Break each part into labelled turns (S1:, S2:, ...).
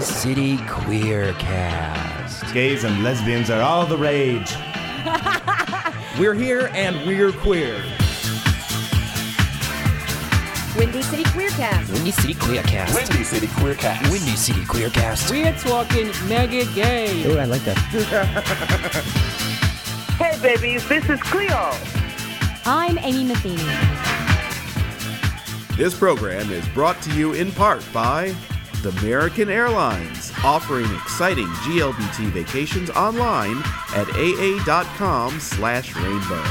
S1: City Queercast.
S2: Gays and lesbians are all the rage.
S3: We're here and we're queer.
S4: Windy City Queercast.
S1: Windy City Queercast.
S5: Windy City Queercast.
S1: Windy City Queercast.
S6: We're talking mega gay.
S1: Oh, I like that.
S7: Hey, babies, this is Cleo.
S4: I'm Amy Matheny.
S8: This program is brought to you in part by the American Airlines, offering exciting GLBT vacations online at aa.com/rainbow.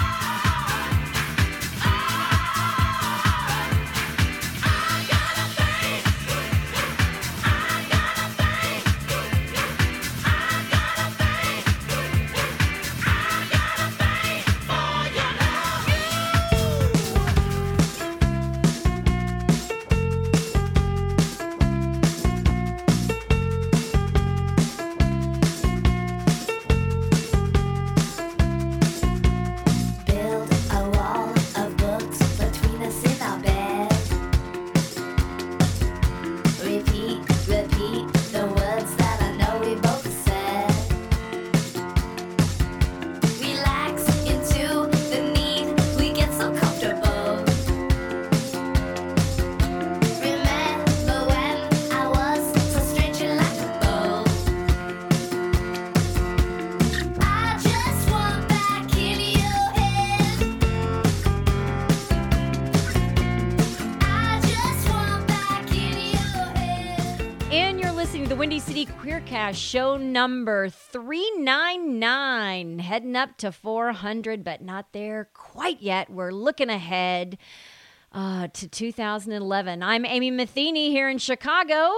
S4: Show number 399, heading up to 400, but not there quite yet. We're looking ahead to 2011. I'm Amy Matheny here in Chicago.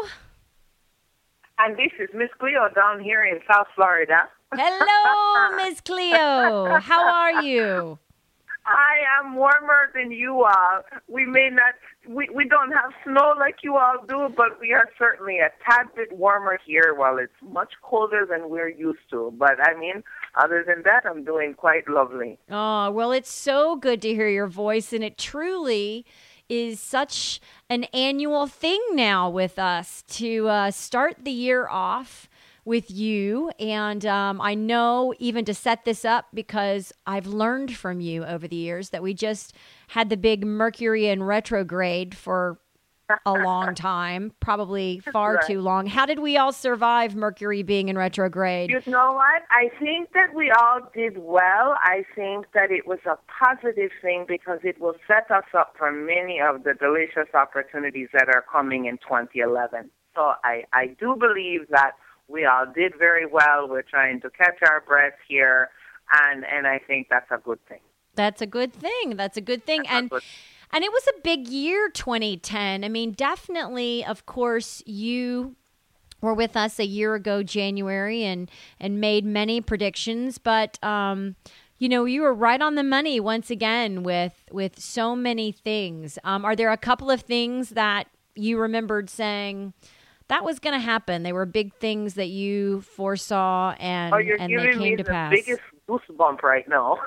S7: And this is Miss Cleo down here in South Florida.
S4: Hello, Miss Cleo. How are you?
S7: I am warmer than you are. We may not, we don't have snow like you all do, but we are certainly a tad bit warmer here. Well, it's much colder than we're used to. But, I mean, other than that, I'm doing quite lovely.
S4: Oh, well, it's so good to hear your voice, and it truly is such an annual thing now with us to start the year off with you. And I know even to set this up, because I've learned from you over the years that we just had the big Mercury in retrograde for a long time, probably far too long. How did we all survive Mercury being in retrograde?
S7: You know what? I think that we all did well. I think that it was a positive thing because it will set us up for many of the delicious opportunities that are coming in 2011. So I do believe that we all did very well. We're trying to catch our breath here, and I think that's a good thing.
S4: That's a good thing. And it was a big year, 2010. I mean, definitely, of course, you were with us a year ago, January, and made many predictions, but you were right on the money once again with so many things. Are there a couple of things that you remembered saying that was going to happen? They were big things that you foresaw, and they came to pass.
S7: You're giving me the biggest goosebump right now.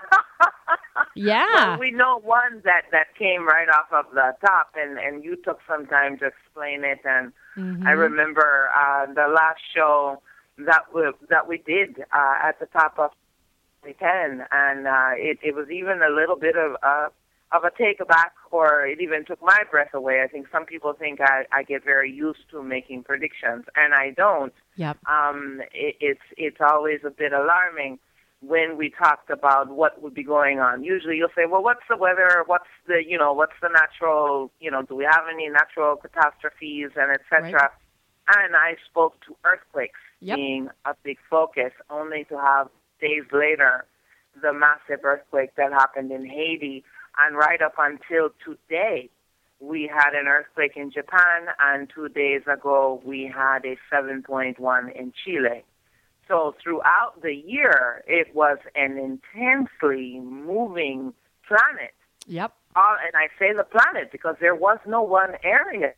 S4: Yeah.
S7: Well, we know one that came right off of the top, and you took some time to explain it. And I remember the last show that we did at the top of 2010, and it was even a little bit of a take aback, or it even took my breath away. I think some people think I get very used to making predictions, and I don't.
S4: Yep.
S7: It's always a bit alarming when we talked about what would be going on. Usually you'll say, well, what's the weather? What's the natural, do we have any natural catastrophes and et cetera? Right. And I spoke to earthquakes being a big focus, only to have days later the massive earthquake that happened in Haiti. And right up until today, we had an earthquake in Japan, and 2 days ago we had a 7.1 in Chile. So throughout the year, it was an intensely moving planet.
S4: Yep.
S7: And I say the planet because there was no one area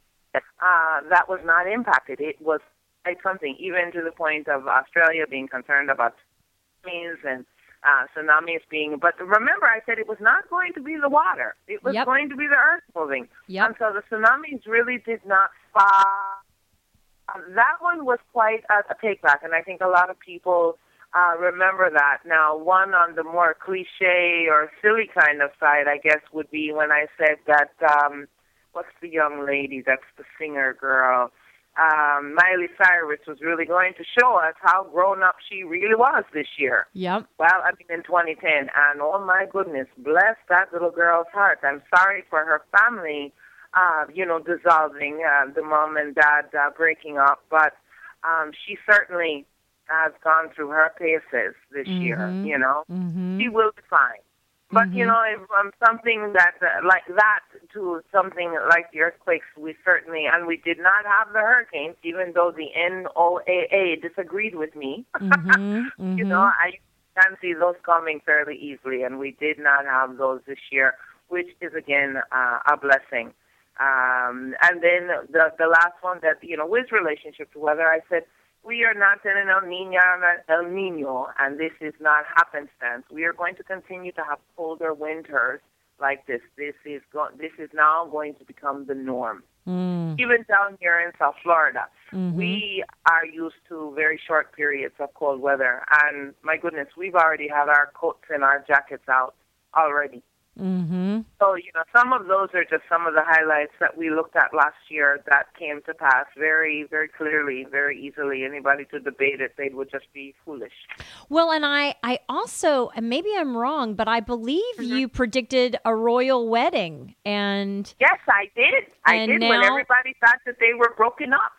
S7: that was not impacted. It was like something, even to the point of Australia being concerned about tsunamis and tsunamis being. But remember, I said it was not going to be the water. It was going to be the earth moving.
S4: Yep.
S7: And so the tsunamis really did not stop That one was quite a take-back, and I think a lot of people remember that. Now, one on the more cliche or silly kind of side, I guess, would be when I said that, what's the young lady that's the singer girl? Miley Cyrus was really going to show us how grown up she really was this year.
S4: Yep.
S7: Well, I mean, in 2010. And oh my goodness, bless that little girl's heart. I'm sorry for her family, dissolving, the mom and dad breaking up. But she certainly has gone through her paces this year, She will be fine. But, from something that like that to something like the earthquakes, we certainly, and we did not have the hurricanes, even though the NOAA disagreed with me. I can see those coming fairly easily, and we did not have those this year, which is, again, a blessing. And then the last one that, with relationship to weather, I said, we are not in an El Nino, and this is not happenstance. We are going to continue to have colder winters like this. This is now going to become the norm. Even down here in South Florida, we are used to very short periods of cold weather, and my goodness, we've already had our coats and our jackets out already. So, some of those are just some of the highlights that we looked at last year that came to pass very, very clearly, very easily. Anybody to debate it, they would just be foolish.
S4: Well, and I also, and maybe I'm wrong, but I believe you predicted a royal wedding. And
S7: yes, I did. I did when everybody thought that they were broken up.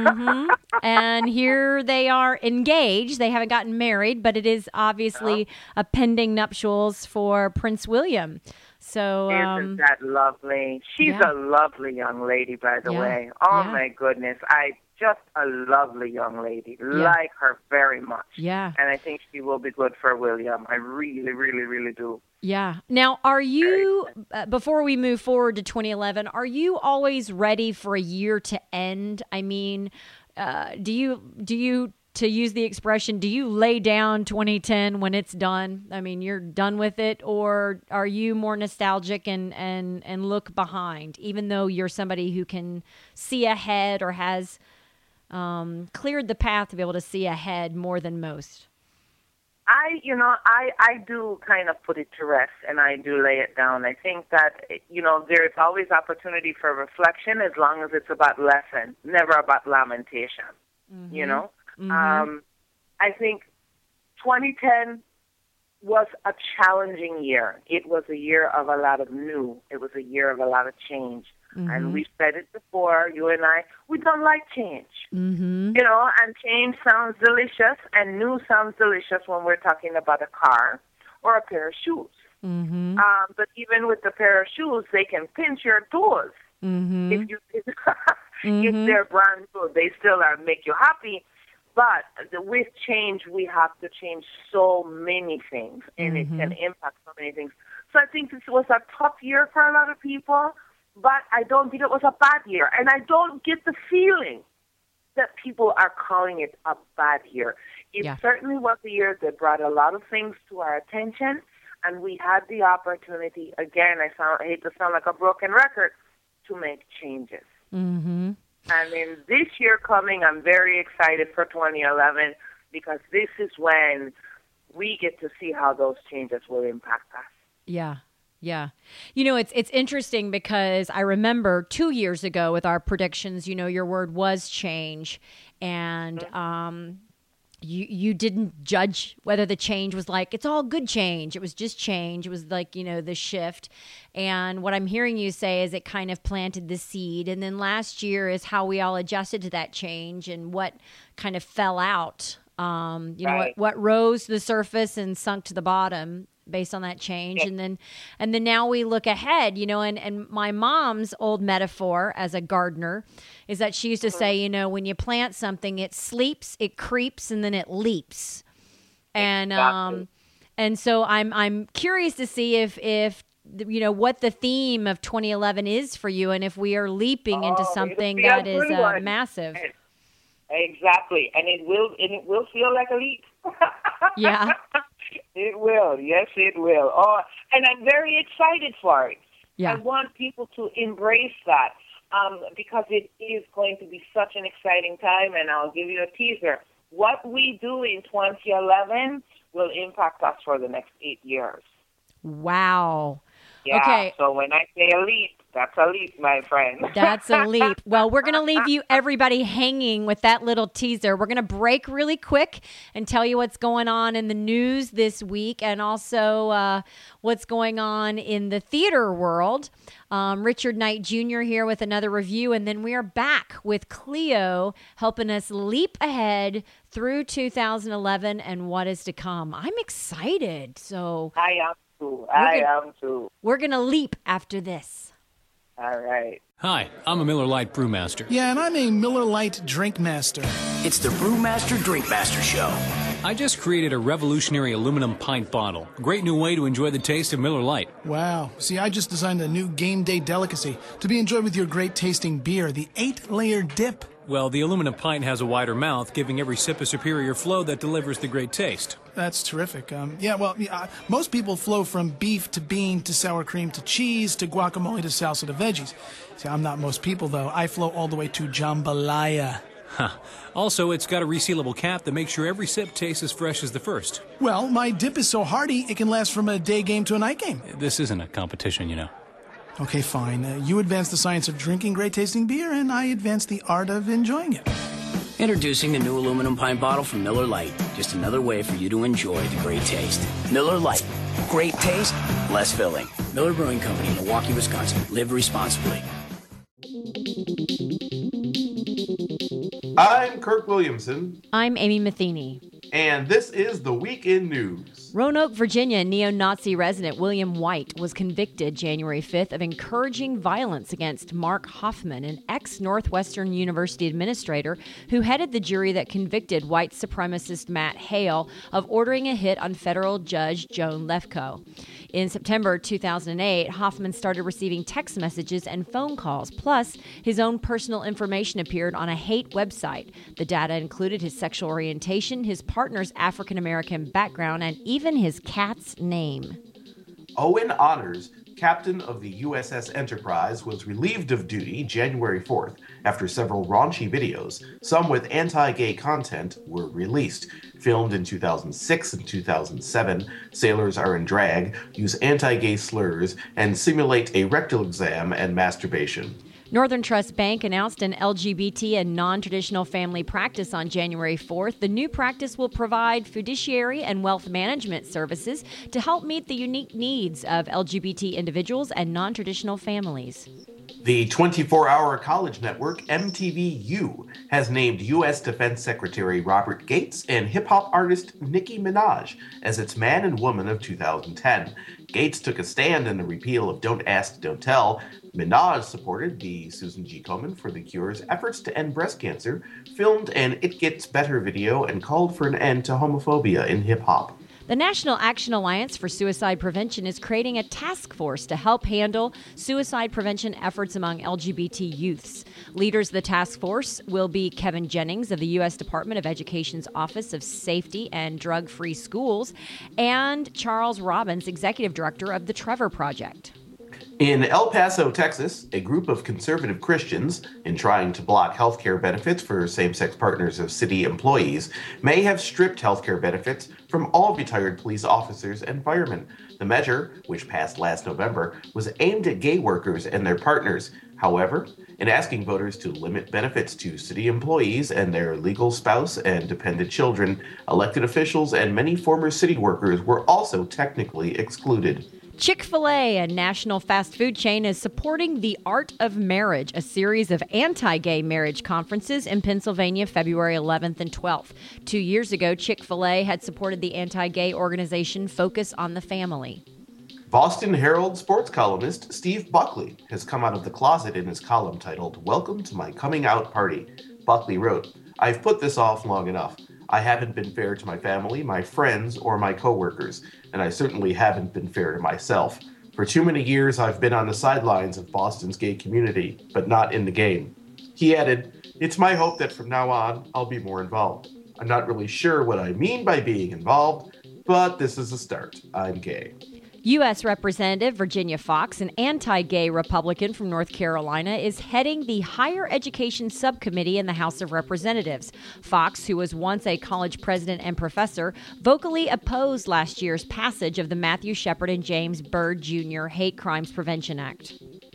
S4: And here they are engaged. They haven't gotten married, but it is obviously a pending nuptials for Prince William. So
S7: isn't that lovely? She's a lovely young lady, by the way. Oh my goodness, just a lovely young lady. Like her very much. Yeah, and I think she will be good for William. I really, really, really do.
S4: Yeah. Now, are you, before we move forward to 2011, are you always ready for a year to end? I mean, do you, to use the expression, do you lay down 2010 when it's done? I mean, you're done with it, or are you more nostalgic and look behind, even though you're somebody who can see ahead or has cleared the path to be able to see ahead more than most?
S7: I do kind of put it to rest, and I do lay it down. I think that, there's always opportunity for reflection as long as it's about lesson, never about lamentation, I think 2010 was a challenging year. It was a year of a lot of new. It was a year of a lot of change. And we've said it before, you and I, we don't like change. And change sounds delicious, and new sounds delicious when we're talking about a car or a pair of shoes. But even with the pair of shoes, they can pinch your toes. If they're brand new, they still make you happy. But with change, we have to change so many things, and it can impact so many things. So I think this was a tough year for a lot of people, but I don't think it was a bad year. And I don't get the feeling that people are calling it a bad year. It certainly was a year that brought a lot of things to our attention, and we had the opportunity, again, I hate to sound like a broken record, to make changes. And in this year coming, I'm very excited for 2011 because this is when we get to see how those changes will impact us.
S4: Yeah. Yeah. It's interesting because I remember 2 years ago with our predictions, your word was change. And you didn't judge whether the change was like, it's all good change. It was just change. It was like, the shift. And what I'm hearing you say is it kind of planted the seed. And then last year is how we all adjusted to that change and what kind of fell out. What rose to the surface and sunk to the bottom based on that change. And then now we look ahead, and my mom's old metaphor as a gardener is that she used to say, when you plant something, it sleeps, it creeps, and then it leaps. And, and so I'm curious to see if what the theme of 2011 is for you, and if we are leaping into something that is massive.
S7: Exactly. And it will feel like a leap.
S4: Yeah.
S7: It will. Yes, it will. Oh, and I'm very excited for it.
S4: Yeah.
S7: I want people to embrace that. because it is going to be such an exciting time, and I'll give you a teaser. What we do in 2011 will impact us for the next 8 years.
S4: Wow.
S7: Yeah,
S4: okay.
S7: So when I say a leap, that's a leap, my friend.
S4: That's a leap. Well, we're going to leave you, everybody, hanging with that little teaser. We're going to break really quick and tell you what's going on in the news this week and also what's going on in the theater world. Richard Knight Jr. here with another review, and then we are back with Cleo helping us leap ahead through 2011 and what is to come. I'm excited. So
S7: I am too.
S4: We're going to leap after this.
S7: All right.
S6: Hi, I'm a Miller Lite Brewmaster.
S5: Yeah, and I'm a Miller Lite Drink Master.
S1: It's the Brewmaster Drinkmaster Show.
S6: I just created a revolutionary aluminum pint bottle. A great new way to enjoy the taste of Miller Lite.
S5: Wow. See, I just designed a new game day delicacy to be enjoyed with your great tasting beer, the 8-layer dip.
S6: Well, the aluminum pint has a wider mouth, giving every sip a superior flow that delivers the great taste.
S5: That's terrific. Most people flow from beef to bean to sour cream to cheese to guacamole to salsa to veggies. See, I'm not most people, though. I flow all the way to jambalaya.
S6: Huh. Also, it's got a resealable cap that makes sure every sip tastes as fresh as the first.
S5: Well, my dip is so hearty, it can last from a day game to a night game.
S6: This isn't a competition, you know.
S5: Okay, fine. You advance the science of drinking great tasting beer, and I advance the art of enjoying it.
S1: Introducing the new aluminum pint bottle from Miller Lite. Just another way for you to enjoy the great taste. Miller Lite. Great taste, less filling. Miller Brewing Company, Milwaukee, Wisconsin. Live responsibly.
S8: I'm Kirk Williamson.
S4: I'm Amy Matheny.
S8: And this is the Week in News.
S4: Roanoke, Virginia neo-Nazi resident William White was convicted January 5th of encouraging violence against Mark Hoffman, an ex-Northwestern University administrator who headed the jury that convicted white supremacist Matt Hale of ordering a hit on federal judge Joan Lefkoe. In September 2008, Hoffman started receiving text messages and phone calls, plus his own personal information appeared on a hate website. The data included his sexual orientation, his partner's African-American background, and even his cat's name.
S8: Owen Honors, captain of the USS Enterprise, was relieved of duty January 4th after several raunchy videos, some with anti-gay content, were released. Filmed in 2006 and 2007, sailors are in drag, use anti-gay slurs, and simulate a rectal exam and masturbation.
S4: Northern Trust Bank announced an LGBT and non-traditional family practice on January 4th. The new practice will provide fiduciary and wealth management services to help meet the unique needs of LGBT individuals and non-traditional families.
S8: The 24-hour college network MTVU has named U.S. Defense Secretary Robert Gates and hip-hop artist Nicki Minaj as its Man and Woman of 2010. Gates took a stand in the repeal of Don't Ask, Don't Tell. Minaj supported the Susan G. Komen for the Cure's efforts to end breast cancer, filmed an It Gets Better video, and called for an end to homophobia in hip-hop.
S4: The National Action Alliance for Suicide Prevention is creating a task force to help handle suicide prevention efforts among LGBT youths. Leaders of the task force will be Kevin Jennings of the U.S. Department of Education's Office of Safety and Drug-Free Schools and Charles Robbins, Executive Director of the Trevor Project.
S8: In El Paso, Texas, a group of conservative Christians, in trying to block health care benefits for same-sex partners of city employees, may have stripped health care benefits from all retired police officers and firemen. The measure, which passed last November, was aimed at gay workers and their partners. However, in asking voters to limit benefits to city employees and their legal spouse and dependent children, elected officials and many former city workers were also technically excluded.
S4: Chick-fil-A, a national fast food chain, is supporting The Art of Marriage, a series of anti-gay marriage conferences in Pennsylvania, February 11th and 12th. 2 years ago, Chick-fil-A had supported the anti-gay organization Focus on the Family.
S8: Boston Herald sports columnist Steve Buckley has come out of the closet in his column titled, "Welcome to My Coming Out Party." Buckley wrote, "I've put this off long enough. I haven't been fair to my family, my friends, or my coworkers, and I certainly haven't been fair to myself. For too many years, I've been on the sidelines of Boston's gay community, but not in the game." He added, "It's my hope that from now on, I'll be more involved. I'm not really sure what I mean by being involved, but this is a start. I'm gay."
S4: U.S. Representative Virginia Foxx, an anti-gay Republican from North Carolina, is heading the Higher Education Subcommittee in the House of Representatives. Foxx, who was once a college president and professor, vocally opposed last year's passage of the Matthew Shepard and James Byrd Jr. Hate Crimes Prevention Act.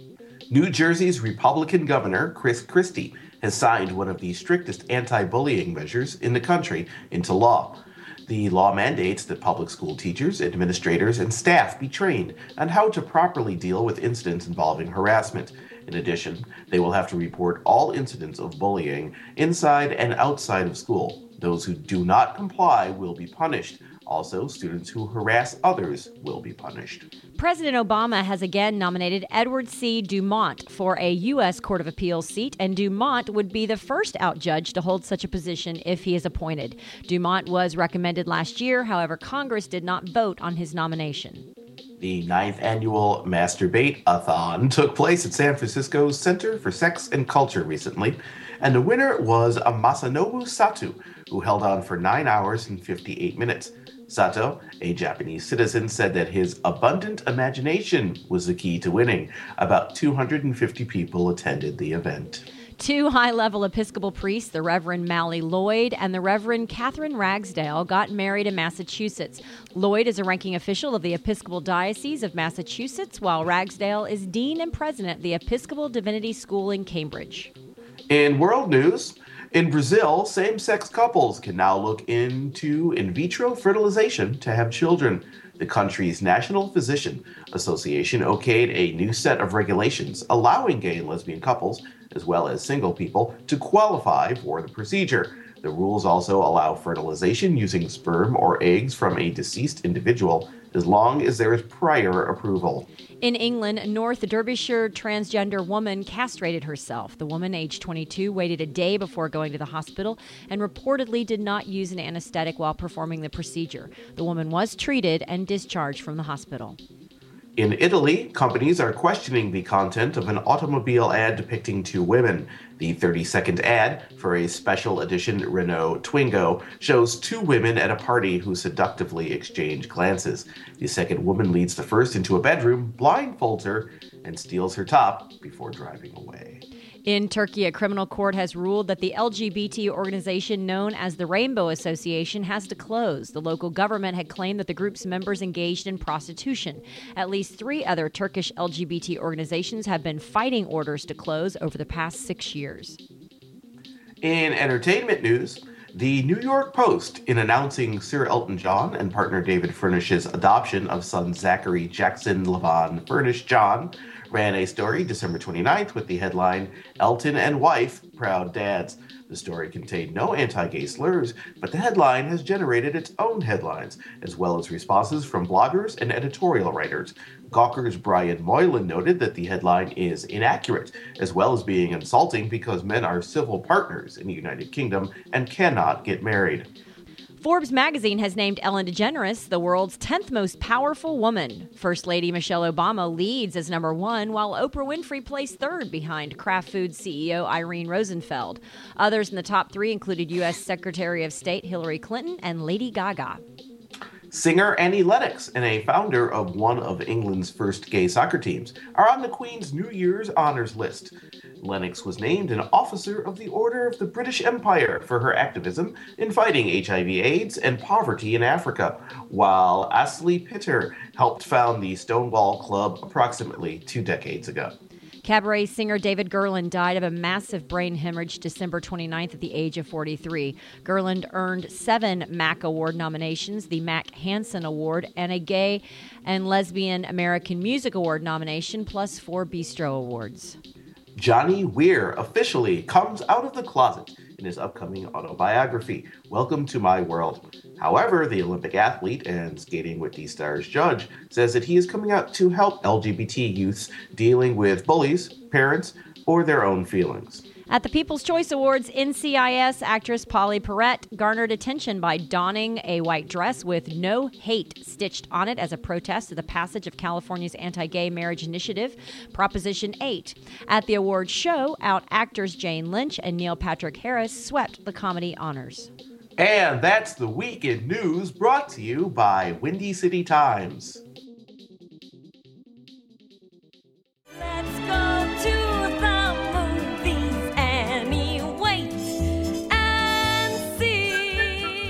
S8: New Jersey's Republican Governor Chris Christie has signed one of the strictest anti-bullying measures in the country into law. The law mandates that public school teachers, administrators, and staff be trained on how to properly deal with incidents involving harassment. In addition, they will have to report all incidents of bullying inside and outside of school. Those who do not comply will be punished. Also, students who harass others will be punished.
S4: President Obama has again nominated Edward C. Dumont for a U.S. Court of Appeals seat, and Dumont would be the first out judge to hold such a position if he is appointed. Dumont was recommended last year. However, Congress did not vote on his nomination.
S8: The 9th annual Masturbate-a-thon took place at San Francisco's Center for Sex and Culture recently, and the winner was Masanobu Sato, who held on for 9 hours and 58 minutes. Sato, a Japanese citizen, said that his abundant imagination was the key to winning. About 250 people attended the event.
S4: Two high-level Episcopal priests, the Reverend Mally Lloyd and the Reverend Catherine Ragsdale, got married in Massachusetts. Lloyd is a ranking official of the Episcopal Diocese of Massachusetts, while Ragsdale is Dean and President of the Episcopal Divinity School in Cambridge.
S8: In world news, in Brazil, same-sex couples can now look into in vitro fertilization to have children. The country's National Physician Association okayed a new set of regulations allowing gay and lesbian couples, as well as single people, to qualify for the procedure. The rules also allow fertilization using sperm or eggs from a deceased individual, as long as there is prior approval.
S4: In England, a North Derbyshire transgender woman castrated herself. The woman, aged 22, waited a day before going to the hospital and reportedly did not use an anesthetic while performing the procedure. The woman was treated and discharged from the hospital.
S8: In Italy, companies are questioning the content of an automobile ad depicting two women. The 30-second ad for a special edition Renault Twingo shows two women at a party who seductively exchange glances. The second woman leads the first into a bedroom, blindfolds her, and steals her top before driving away.
S4: In Turkey, a criminal court has ruled that the LGBT organization known as the Rainbow Association has to close. The local government had claimed that the group's members engaged in prostitution. At least 3 other Turkish LGBT organizations have been fighting orders to close over the past 6 years.
S8: In entertainment news, the New York Post, in announcing Sir Elton John and partner David Furnish's adoption of son Zachary Jackson Levon Furnish John, ran a story December 29th with the headline, "Elton and Wife, Proud Dads." The story contained no anti-gay slurs, but the headline has generated its own headlines, as well as responses from bloggers and editorial writers. Gawker's Brian Moylan noted that the headline is inaccurate, as well as being insulting because men are civil partners in the United Kingdom and cannot get married.
S4: Forbes magazine has named Ellen DeGeneres the world's 10th most powerful woman. First Lady Michelle Obama leads as number 1, while Oprah Winfrey placed 3rd behind Kraft Foods CEO Irene Rosenfeld. Others in the top 3 included U.S. Secretary of State Hillary Clinton and Lady Gaga.
S8: Singer Annie Lennox and a founder of one of England's first gay soccer teams are on the Queen's New Year's Honours list. Lennox was named an Officer of the Order of the British Empire for her activism in fighting HIV/AIDS and poverty in Africa, while Astley Pitter helped found the Stonewall Club approximately 2 decades ago.
S4: Cabaret singer David Gerland died of a massive brain hemorrhage December 29th at the age of 43. Gerland earned 7 MAC Award nominations, the Mac Hansen Award, and a Gay and Lesbian American Music Award nomination, plus 4 Bistro Awards.
S8: Johnny Weir officially comes out of the closet in his upcoming autobiography, Welcome to My World. However, the Olympic athlete and Skating with the Stars judge says that he is coming out to help LGBT youths dealing with bullies, parents, or their own feelings.
S4: At the People's Choice Awards, NCIS actress Polly Perrette garnered attention by donning a white dress with "No Hate" stitched on it as a protest to the passage of California's anti-gay marriage initiative, Proposition 8. At the awards show, out actors Jane Lynch and Neil Patrick Harris swept the comedy honors.
S8: And that's the Week in News, brought to you by Windy City Times.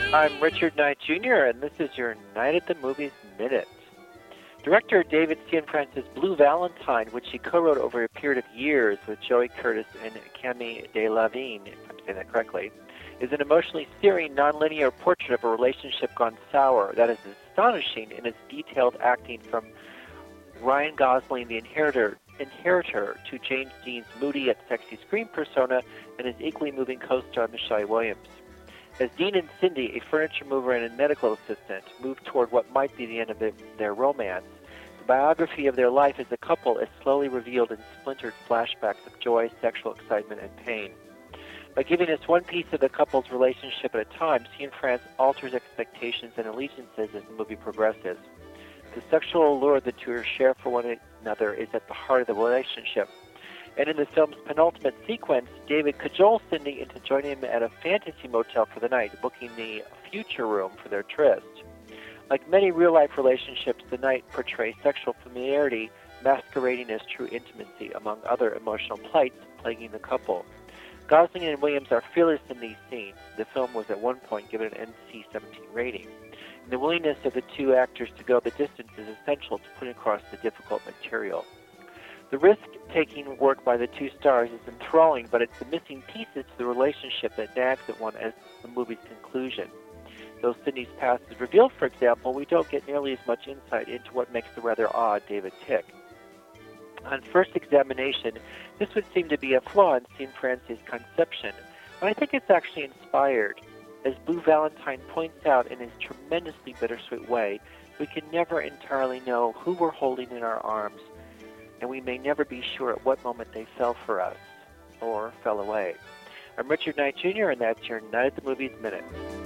S9: I'm Richard Knight Jr., and this is your Night at the Movies Minute. Director David Cianfrance's Blue Valentine, which he co-wrote over a period of years with Joey Curtis and Camille Delavigne, if I'm saying that correctly, is an emotionally searing, non-linear portrait of a relationship gone sour that is astonishing in its detailed acting, from Ryan Gosling, the inheritor, to James Dean's moody yet sexy screen persona, and his equally moving co-star Michelle Williams. As Dean and Cindy, a furniture mover and a medical assistant, move toward what might be the end of their romance, the biography of their life as a couple is slowly revealed in splintered flashbacks of joy, sexual excitement, and pain. By giving us one piece of the couple's relationship at a time, Cianfrance alters expectations and allegiances as the movie progresses. The sexual allure the two share for one another is at the heart of the relationship. And in the film's penultimate sequence, David cajoles Cindy into joining him at a fantasy motel for the night, booking the future room for their tryst. Like many real-life relationships, the night portrays sexual familiarity masquerading as true intimacy, among other emotional plights plaguing the couple. Gosling and Williams are fearless in these scenes. The film was at one point given an NC-17 rating. And the willingness of the two actors to go the distance is essential to putting across the difficult material. The risk-taking work by the two stars is enthralling, but it's the missing pieces to the relationship that nags at one as the movie's conclusion. Though Cindy's past is revealed, for example, we don't get nearly as much insight into what makes the rather odd David tick. On first examination, this would seem to be a flaw in Cianfrance's conception, but I think it's actually inspired. As Blue Valentine points out in his tremendously bittersweet way, we can never entirely know who we're holding in our arms, and we may never be sure at what moment they fell for us, or fell away. I'm Richard Knight Jr., and that's your Night at the Movies Minute.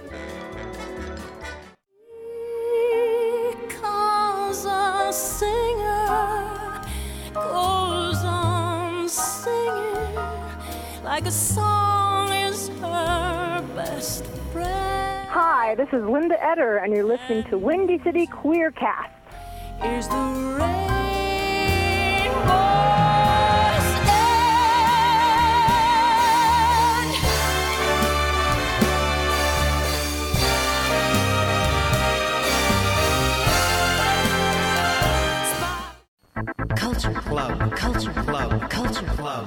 S10: Because a singer goes on singing like a song is her best friend.
S11: Hi, this is Linda Eder, and you're listening to Windy City Queercast.
S10: Here's the rainbow's end.
S2: Culture Club. Culture Club. Culture Club.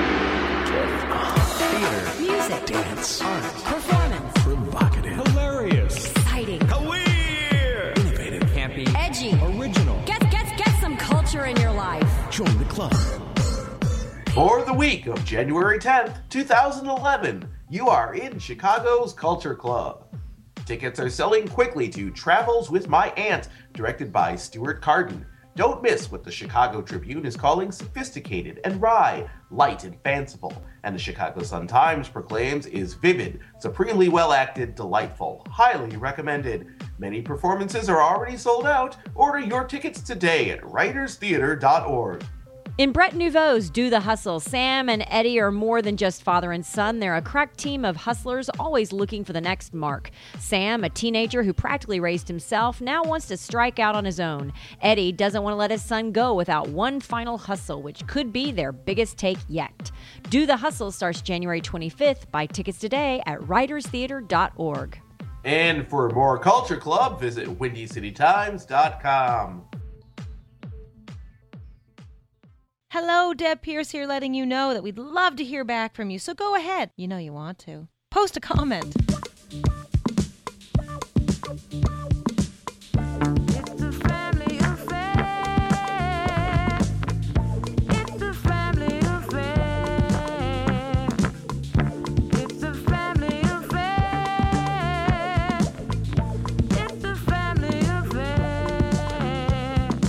S2: Theater.
S10: Music.
S2: Dance.
S10: Art. Performance.
S2: Provocative.
S3: Hilarious.
S10: Exciting.
S2: Queer.
S3: Innovative.
S10: Campy. Edgy.
S3: Original.
S10: Get some culture in your life.
S2: Join the club.
S8: For the week of January 10th, 2011, you are in Chicago's Culture Club. Tickets are selling quickly to Travels with My Aunt, directed by Stuart Carden. Don't miss what the Chicago Tribune is calling sophisticated and wry, light and fanciful, and the Chicago Sun-Times proclaims is vivid, supremely well-acted, delightful, highly recommended. Many performances are already sold out. Order your tickets today at writerstheater.org.
S4: In Brett Nouveau's Do the Hustle, Sam and Eddie are more than just father and son. They're a crack team of hustlers always looking for the next mark. Sam, a teenager who practically raised himself, now wants to strike out on his own. Eddie doesn't want to let his son go without one final hustle, which could be their biggest take yet. Do the Hustle starts January 25th. Buy tickets today at writerstheater.org.
S8: And for more Culture Club, visit WindyCityTimes.com.
S12: Hello, Deb Pierce here, letting you know that we'd love to hear back from you, so go ahead. You know you want to. Post a comment.
S10: It's a family affair. It's a family affair. It's a family affair. It's a family affair.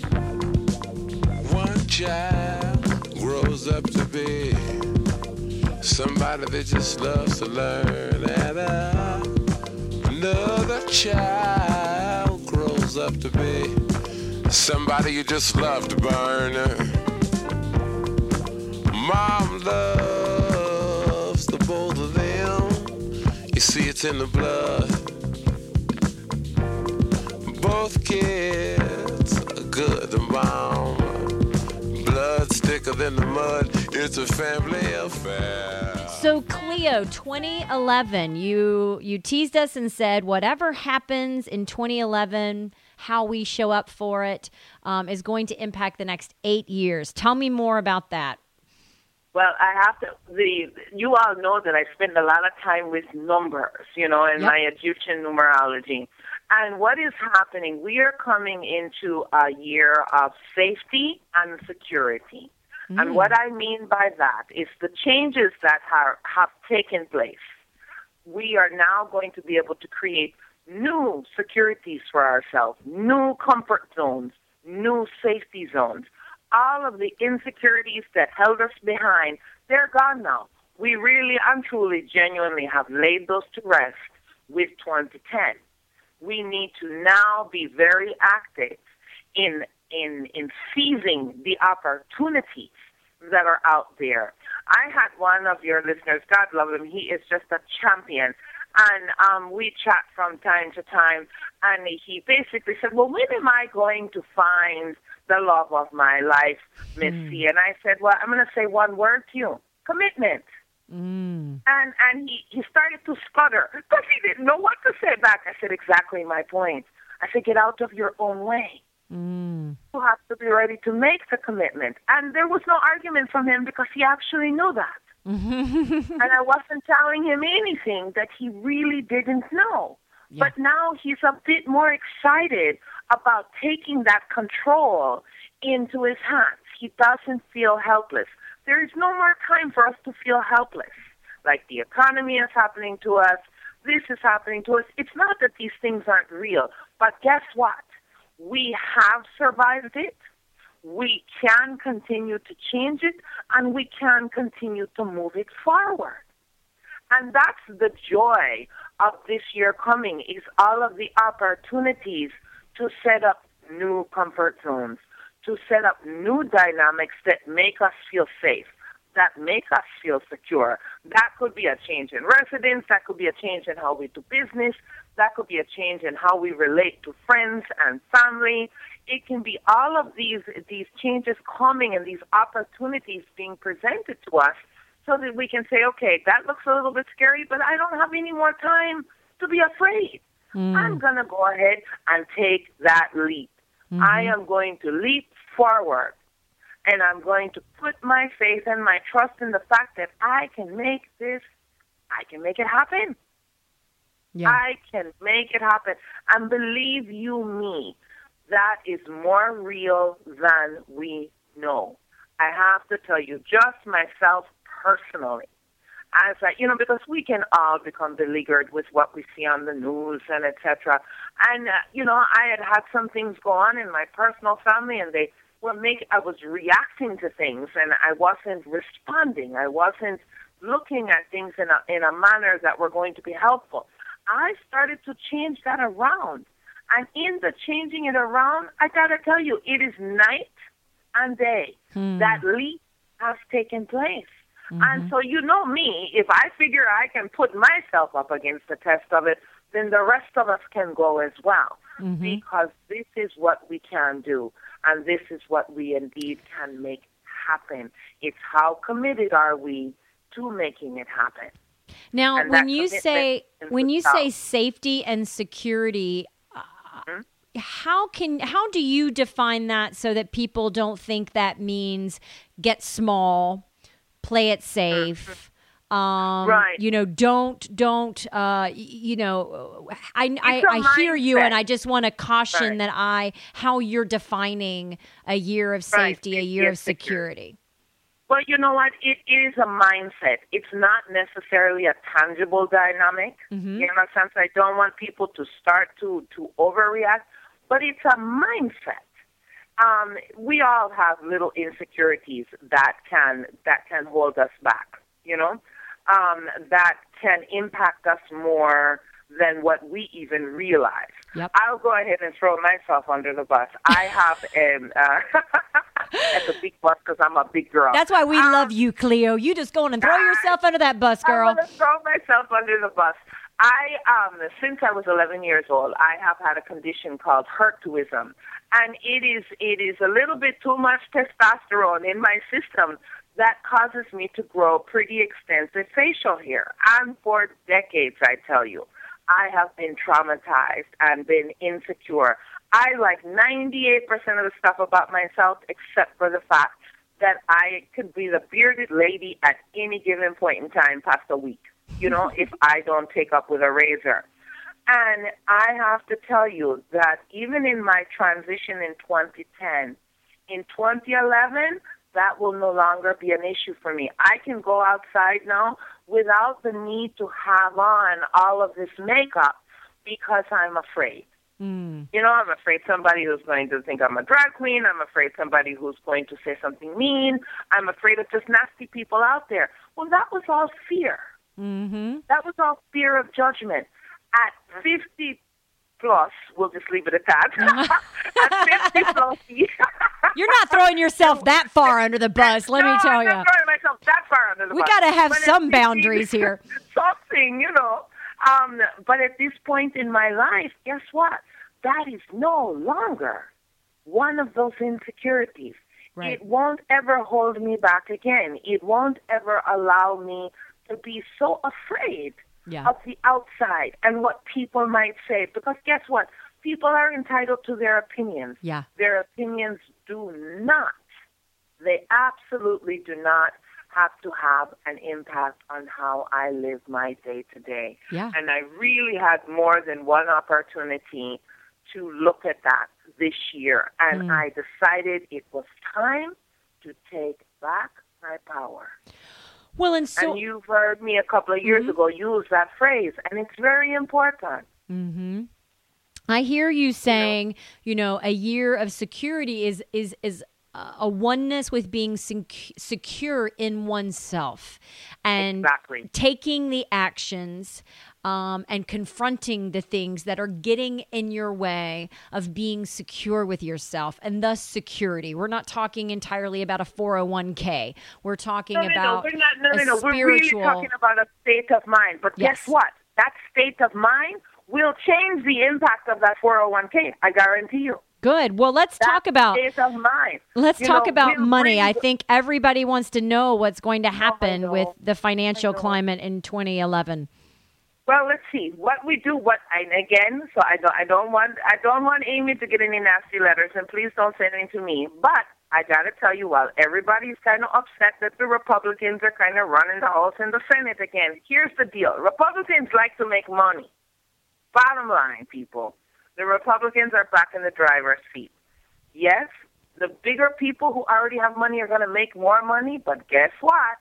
S13: One child grows up to be somebody that just loves to learn, and another child grows up to be somebody you just love to burn. Mom loves the both of them. You see, it's in the blood. Both kids are good to mom. Blood stick thicker than the mud. It's a family affair.
S4: So Cleo, 2011, you teased us and said whatever happens in 2011, how we show up for it is going to impact the next 8 years. Tell me more about that.
S7: Well, I have to. You all know that I spend a lot of time with numbers, in my Egyptian numerology. And what is happening? We are coming into a year of safety and security. And what I mean by that is the changes that have taken place. We are now going to be able to create new securities for ourselves, new comfort zones, new safety zones. All of the insecurities that held us behind, they're gone now. We really and truly, genuinely have laid those to rest with 2010. We need to now be very active in seizing the opportunities that are out there. I had one of your listeners, God love him, he is just a champion. And we chat from time to time, and he basically said, well, when am I going to find the love of my life, Miss C? And I said, well, I'm going to say one word to you, commitment. And he started to stutter because he didn't know what to say back. I said, exactly my point. I said, get out of your own way. You have to be ready to make the commitment. And there was no argument from him because he actually knew that. And I wasn't telling him anything that he really didn't know. Yeah. But now he's a bit more excited about taking that control into his hands. He doesn't feel helpless. There is no more time for us to feel helpless. Like the economy is happening to us, this is happening to us. It's not that these things aren't real, but guess what? We have survived it. We can continue to change it, and we can continue to move it forward. And that's the joy of this year coming, is all of the opportunities to set up new comfort zones, to set up new dynamics that make us feel safe, that make us feel secure. That could be a change in residence, that could be a change in how we do business, that could be a change in how we relate to friends and family. It can be all of these changes coming and these opportunities being presented to us so that we can say, okay, that looks a little bit scary, but I don't have any more time to be afraid. I'm going to go ahead and take that leap. I am going to leap forward, and I'm going to put my faith and my trust in the fact that I can make it happen. Yeah. I can make it happen. And believe you me, that is more real than we know. I have to tell you, just myself personally, as because we can all become beleaguered with what we see on the news and etc. And I had some things go on in my personal family, and I was reacting to things, and I wasn't responding. I wasn't looking at things in a manner that were going to be helpful. I started to change that around. And in the changing it around, I got to tell you, it is night and day. That leap has taken place. And so you know me, if I figure I can put myself up against the test of it, then the rest of us can go as well. Because this is what we can do, and this is what we indeed can make happen. It's how committed are we to making it happen.
S4: Now, when you say safety and security, how do you define that so that people don't think that means get small, play it safe?
S7: Right.
S4: I hear you, and I just want to caution how you're defining a year of safety, a year of security.
S7: Well, you know what? It is a mindset. It's not necessarily a tangible dynamic. In a sense, I don't want people to start to overreact, but it's a mindset. We all have little insecurities that can hold us back, that can impact us more than what we even realize. Yep. I'll go ahead and throw myself under the bus. I have that's a big bus because I'm a big girl.
S4: That's why we love you, Cleo. You just go on and throw yourself under that bus, girl.
S7: I'm going to throw myself under the bus. Since I was 11 years old, I have had a condition called hirsutism. And it is a little bit too much testosterone in my system that causes me to grow pretty extensive facial hair. And for decades, I tell you, I have been traumatized and been insecure. I like 98% of the stuff about myself except for the fact that I could be the bearded lady at any given point in time past a week, if I don't take up with a razor. And I have to tell you that even in my transition in 2010, in 2011, that will no longer be an issue for me. I can go outside now without the need to have on all of this makeup because I'm afraid. I'm afraid somebody who's going to think I'm a drag queen. I'm afraid somebody who's going to say something mean. I'm afraid of just nasty people out there. Well, that was all fear. That was all fear of judgment. At 50 plus, we'll just leave it at that. At 50 plus,
S4: You're not throwing yourself that far under the bus, let me tell you.
S7: I'm not throwing myself that far under the bus.
S4: We got to have some boundaries here.
S7: Something, But at this point in my life, guess what? That is no longer one of those insecurities. Right. It won't ever hold me back again. It won't ever allow me to be so afraid of the outside and what people might say. Because guess what? People are entitled to their opinions.
S4: Yeah.
S7: Their opinions they absolutely do not have to have an impact on how I live my day-to-day.
S4: Yeah.
S7: And I really had more than one opportunity to look at that this year. And I decided it was time to take back my power.
S4: Well, and
S7: you've heard me a couple of years ago use that phrase, and it's very important.
S4: I hear you saying, a year of security is a oneness with being secure in oneself and taking the actions and confronting the things that are getting in your way of being secure with yourself and thus security. We're not talking entirely about a 401k. We're talking about a spiritual...
S7: We're really talking about a state of mind. But guess what? That state of mind will change the impact of that 401k. I guarantee you.
S4: Good. Well, let's talk about
S7: state of mind.
S4: Let's talk about money. I think everybody wants to know what's going to happen with the financial climate in 2011.
S7: Well, let's see what we do. So I don't want Amy to get any nasty letters, and please don't send any to me. But I got to tell you, while everybody's kind of upset that the Republicans are kind of running the House and the Senate again, here's the deal: Republicans like to make money. Bottom line, people. The Republicans are back in the driver's seat. Yes, the bigger people who already have money are going to make more money, but guess what?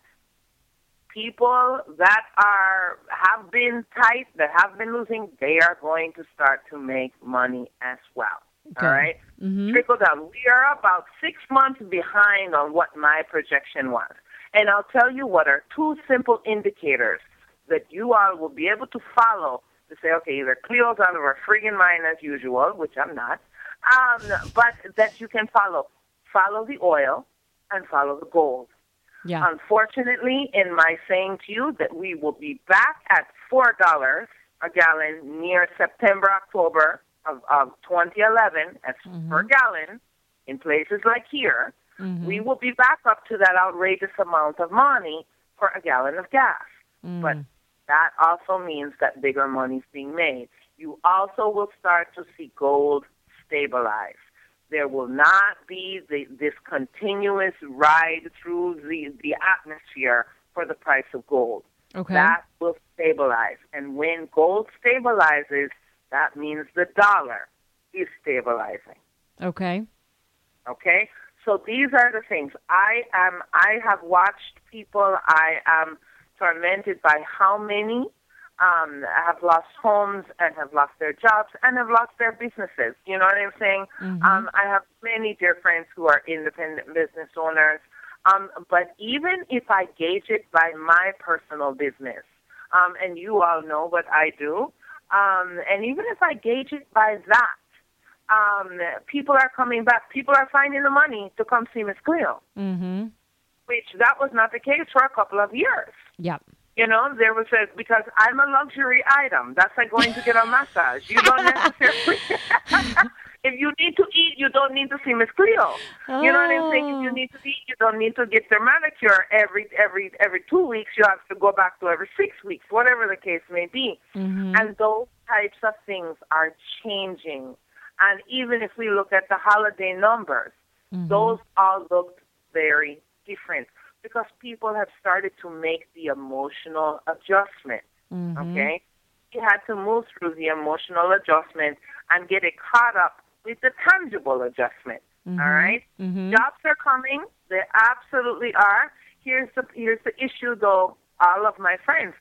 S7: People that have been tight, that have been losing, they are going to start to make money as well. Okay. All right? Trickle down. We are about 6 months behind on what my projection was. And I'll tell you what are two simple indicators that you all will be able to follow to say, okay, either Cleo's out of her friggin' mind as usual, which I'm not, but that you can follow. Follow the oil and follow the gold.
S4: Yeah.
S7: Unfortunately, in my saying to you that we will be back at $4 a gallon near September, October of 2011 as per gallon in places like here, we will be back up to that outrageous amount of money for a gallon of gas. But that also means that bigger money is being made. You also will start to see gold stabilize. There will not be this continuous ride through the atmosphere for the price of gold.
S4: Okay.
S7: That will stabilize. And when gold stabilizes, that means the dollar is stabilizing.
S4: Okay.
S7: Okay? So these are the things. I have watched people. I am tormented by how many have lost homes and have lost their jobs and have lost their businesses. You know what I'm saying? I have many dear friends who are independent business owners. But even if I gauge it by my personal business, and you all know what I do, and even if I gauge it by that, people are coming back. People are finding the money to come see Miss Cleo, which that was not the case for a couple of years.
S4: Yep.
S7: You know, there was because I'm a luxury item. That's like going to get a massage. You don't necessarily, If you need to eat, you don't need to see Miss Cleo. You know what I'm saying? If you need to eat, you don't need to get your manicure every 2 weeks. You have to go back to every 6 weeks, whatever the case may be. And those types of things are changing. And even if we look at the holiday numbers, those all look very different because people have started to make the emotional adjustment. Okay? You had to move through the emotional adjustment and get it caught up with the tangible adjustment. All right? Jobs are coming. They absolutely are. Here's the issue, though, all of my friends.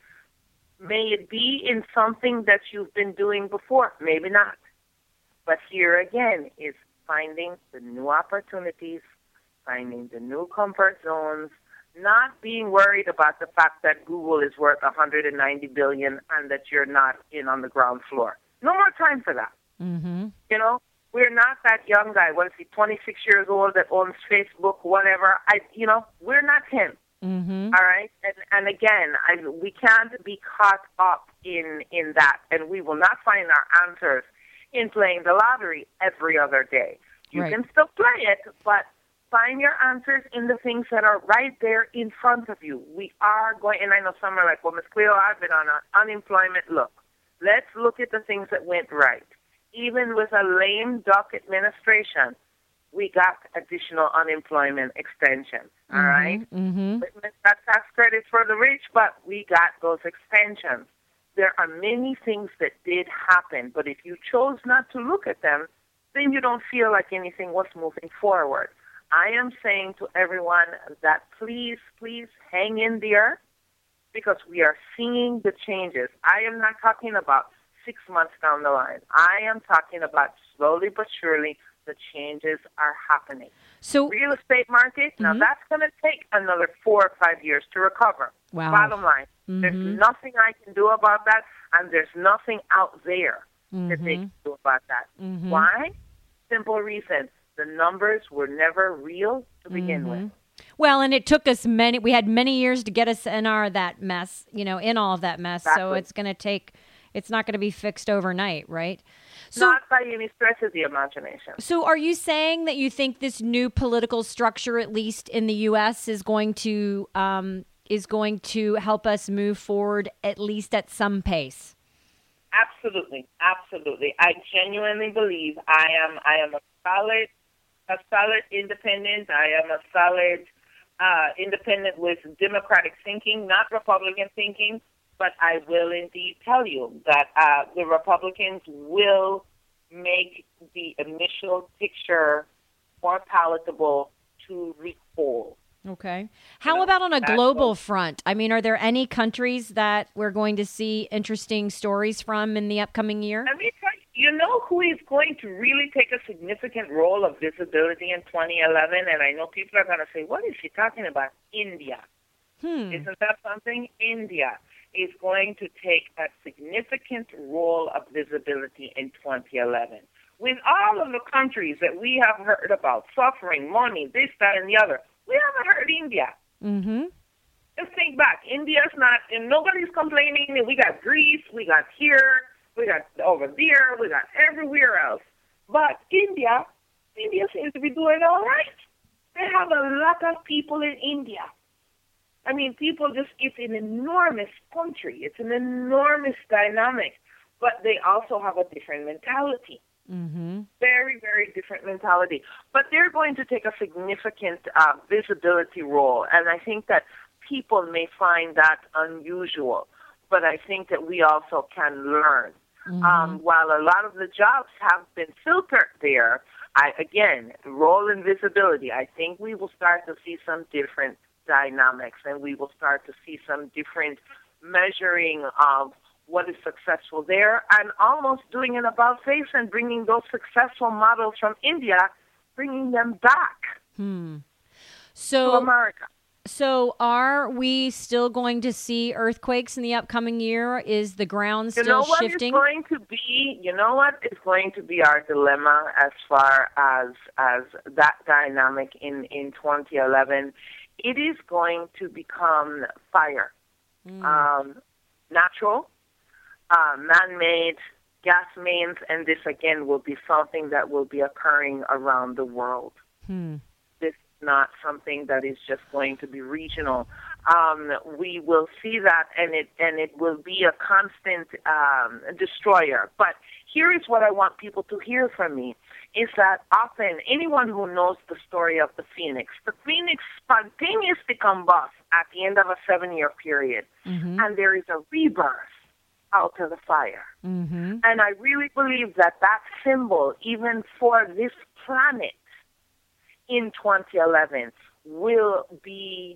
S7: May it be in something that you've been doing before. Maybe not. But here again is finding the new opportunities, finding the new comfort zones, not being worried about the fact that Google is worth $190 billion and that you're not in on the ground floor. No more time for that. You know, we're not that young guy. What is he, 26 years old that owns Facebook, whatever. We're not him. All right? And again, we can't be caught up in that, and we will not find our answers in playing the lottery every other day. You can still play it, but find your answers in the things that are right there in front of you. We are going, and I know some are like, well, Ms. Cleo, I've been on unemployment. Look, let's look at the things that went right. Even with a lame duck administration, we got additional unemployment extensions, all right? We got tax credits for the rich, but we got those extensions. There are many things that did happen, but if you chose not to look at them, then you don't feel like anything was moving forward. I am saying to everyone that please, please hang in there because we are seeing the changes. I am not talking about 6 months down the line. I am talking about slowly but surely the changes are happening. So real estate market, now that's going to take another 4 or 5 years to recover.
S4: Wow.
S7: Bottom line, there's nothing I can do about that, and there's nothing out there that they can do about that. Why? Simple reason. The numbers were never real to begin with.
S4: Well, and it took us we had many years to get us in all of that mess. So it's not going to be fixed overnight, right? So,
S7: not by any stretch of the imagination.
S4: So are you saying that you think this new political structure, at least in the U.S., is going to help us move forward at least at some pace?
S7: Absolutely. Absolutely. I genuinely believe I am a solid independent. I am a solid independent with democratic thinking, not Republican thinking. But I will indeed tell you that the Republicans will make the initial picture more palatable to recall.
S4: Okay. How about on a global front? I mean, are there any countries that we're going to see interesting stories from in the upcoming year?
S7: Let me tell you, you know who is going to really take a significant role of visibility in 2011? And I know people are going to say, what is she talking about? India. Isn't that something? India is going to take a significant role of visibility in 2011. With all of the countries that we have heard about, suffering, money, this, that, and the other, we haven't heard India. Just think back. India's not, and nobody's complaining. We got Greece, we got here, we got over there, we got everywhere else. But India seems to be doing all right. They have a lot of people in India. I mean, it's an enormous country. It's an enormous dynamic. But they also have a different mentality. Very, very different mentality. But they're going to take a significant visibility role. And I think that people may find that unusual. But I think that we also can learn. While a lot of the jobs have been filtered there, role and visibility, I think we will start to see some different dynamics, and we will start to see some different measuring of what is successful there, and almost doing an about face and bringing those successful models from India, bringing them back to America.
S4: So are we still going to see earthquakes in the upcoming year? Is the ground still shifting?
S7: You know what is going to be our dilemma as far as that dynamic in 2011? It is going to become fire. Natural, man-made, gas mains, and this again will be something that will be occurring around the world. This is not something that is just going to be regional. We will see that, and it will be a constant destroyer. But here is what I want people to hear from me, is that often anyone who knows the story of the phoenix spontaneously combusts at the end of a 7-year period, and there is a rebirth out of the fire. And I really believe that that symbol, even for this planet in 2011, will be,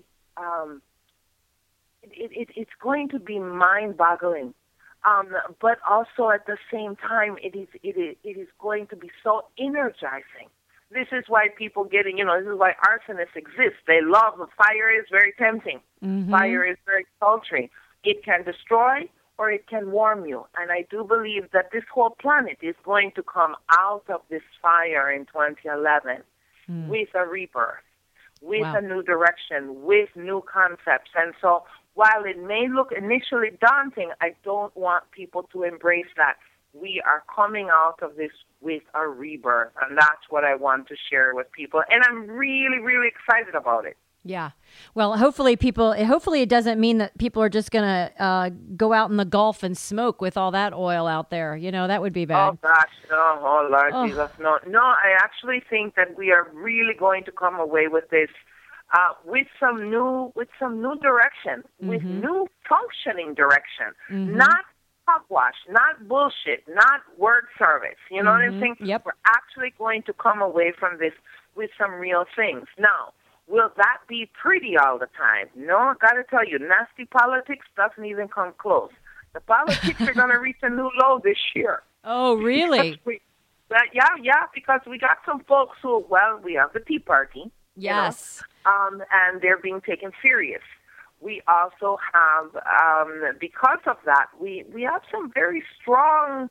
S7: it's going to be mind-boggling. But also at the same time, it is going to be so energizing. This is why people this is why arsonists exist. They love fire. Is very tempting. Fire is very sultry. It can destroy or it can warm you. And I do believe that this whole planet is going to come out of this fire in 2011 with a rebirth, with a new direction, with new concepts. And so while it may look initially daunting, I don't want people to embrace that. We are coming out of this with a rebirth, and that's what I want to share with people. And I'm really, really excited about it.
S4: Yeah. Well, hopefully it doesn't mean that people are just going to go out in the Gulf and smoke with all that oil out there. That would be bad.
S7: Oh, gosh. No. Oh, Lord Jesus. No, I actually think that we are really going to come away with this with some new direction, with new functioning direction, not hogwash, not bullshit, not word service. You know what I'm saying?
S4: Yep.
S7: We're actually going to come away from this with some real things. Now, will that be pretty all the time? No, I got to tell you, nasty politics doesn't even come close. The politics are going to reach a new low this year.
S4: Oh, really?
S7: Because we got some folks who, we have the Tea Party.
S4: Yes.
S7: And they're being taken serious. We also have, because of that, we have some very strong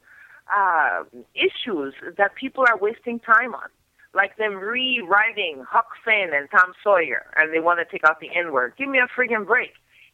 S7: issues that people are wasting time on, like them rewriting Huck Finn and Tom Sawyer, and they want to take out the N-word. Give me a friggin' break.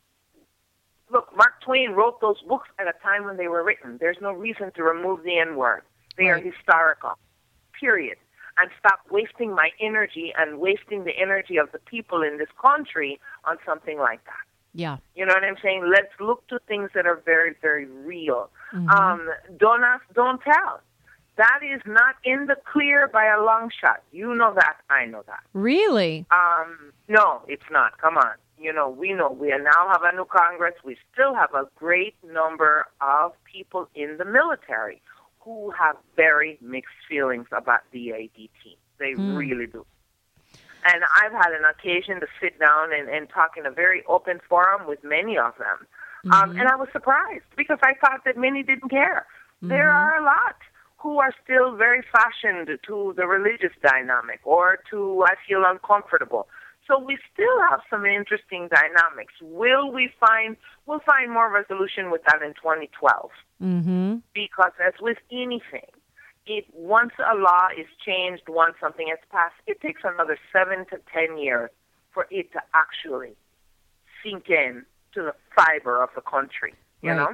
S7: Look, Mark Twain wrote those books at a time when they were written. There's no reason to remove the N-word. They are historical, period. And stop wasting my energy and wasting the energy of the people in this country on something like that.
S4: Yeah.
S7: You know what I'm saying? Let's look to things that are very, very real. Don't ask, don't tell. That is not in the clear by a long shot. You know that. I know that.
S4: Really?
S7: No, it's not. Come on. We know. We now have a new Congress. We still have a great number of people in the military who have very mixed feelings about the ADT. They really do. And I've had an occasion to sit down and talk in a very open forum with many of them. And I was surprised because I thought that many didn't care. There are a lot who are still very fashioned to the religious dynamic or to, I feel uncomfortable. So we still have some interesting dynamics. We'll find more resolution with that in 2012. Because as with anything, once a law is changed, once something is passed, it takes another 7 to 10 years for it to actually sink in to the fiber of the country. You know.